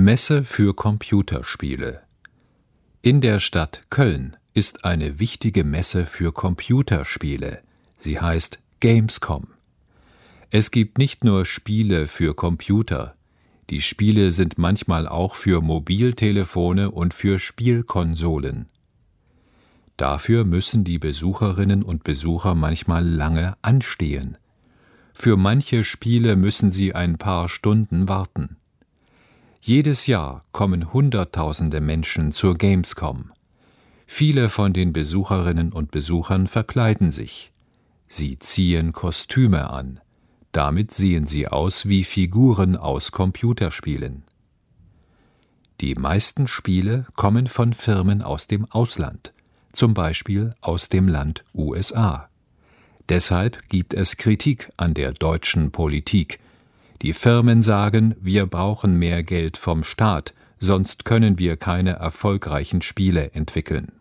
Messe für Computerspiele. In der Stadt Köln ist eine wichtige Messe für Computerspiele. Sie heißt Gamescom. Es gibt nicht nur Spiele für Computer. Die Spiele sind manchmal auch für Mobiltelefone und für Spielkonsolen. Dafür müssen die Besucherinnen und Besucher manchmal lange anstehen. Für manche Spiele müssen sie ein paar Stunden warten. Jedes Jahr kommen Hunderttausende Menschen zur Gamescom. Viele von den Besucherinnen und Besuchern verkleiden sich. Sie ziehen Kostüme an. Damit sehen sie aus wie Figuren aus Computerspielen. Die meisten Spiele kommen von Firmen aus dem Ausland, zum Beispiel aus dem Land USA. Deshalb gibt es Kritik an der deutschen Politik. Die Firmen sagen, wir brauchen mehr Geld vom Staat, sonst können wir keine erfolgreichen Spiele entwickeln.